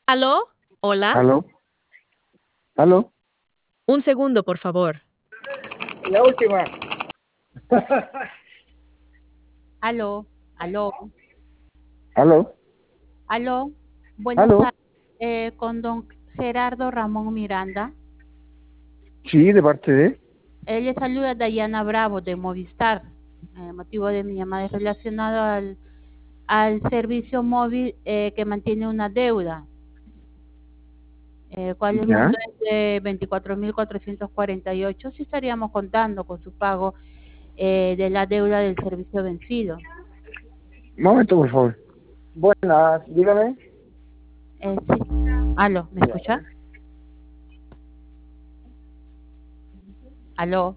¿Aló? ¿Hola? ¿Aló? ¿Aló? Un segundo, por favor. La última. Aló, aló, ¿Aló? aló. Buenas ¿Aló? tardes. Con don Gerardo Ramón Miranda. Sí, ¿de parte de? Él le saluda Dayana Bravo de Movistar. El motivo de mi llamada es relacionado al servicio móvil que mantiene una deuda, cual el Ya. monto es de 24.448. Si estaríamos contando con su pago de la deuda del servicio vencido. Un momento, por favor. Buenas, dígame. Sí. Aló, ¿me Ya. escucha? Aló.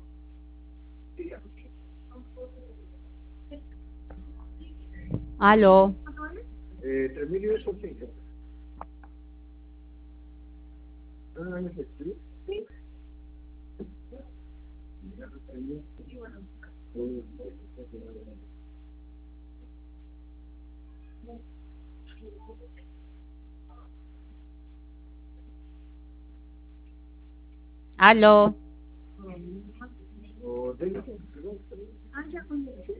Aló. 3.800. Aló.